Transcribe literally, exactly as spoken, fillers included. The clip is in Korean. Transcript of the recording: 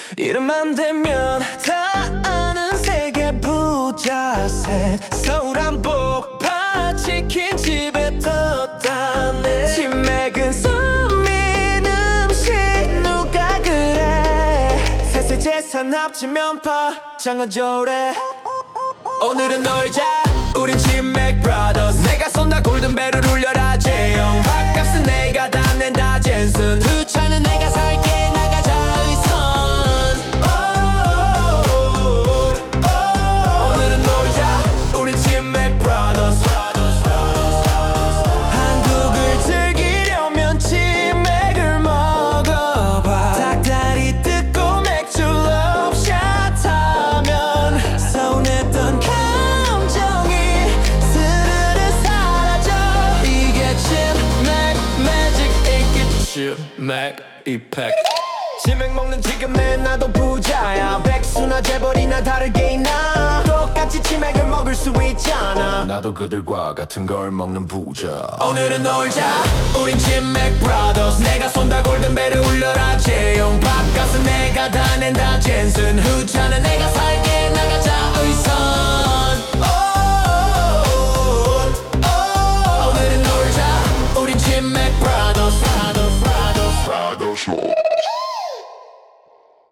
이름만 대면 다 아는 세계 부자 셋 서울 한복판 치킨집에 떴다네 치맥은 썸민 음식 누가 그래 세세재산 합치면 파장은 조래 오늘은 놀자 우린 치맥 브라더스 내가 쏜다 골든벨을 울려라 재영 밥값은 내가 다 낸다 젠슨 후차는 내가 살게 나가자 의선 오늘은 놀자 우린 치맥 브라더스 한국을 즐기려면 치맥을 먹어봐 닭다리 뜯고 맥주 럽샷 하면 서운했던 감정이 스르르 사라져 이게 치맥 매직 인기 치맥 이펙트 치맥 먹는 지금 내 나도 부자야 백수나 재벌이나 다르게 있나 똑같이 치맥을 먹을 수 있잖아 나도 그들과 같은 걸 먹는 부자. 오늘은 놀자 우린 치맥 브라더스 내가 쏜다 골든벨을 울려라 재용 밥값은 내가 다 낸다 젠슨 후차는 내가 살게 나가자 의선 오늘은 놀자 우린 치맥 브라더스 브라더스 브라더스 브라더스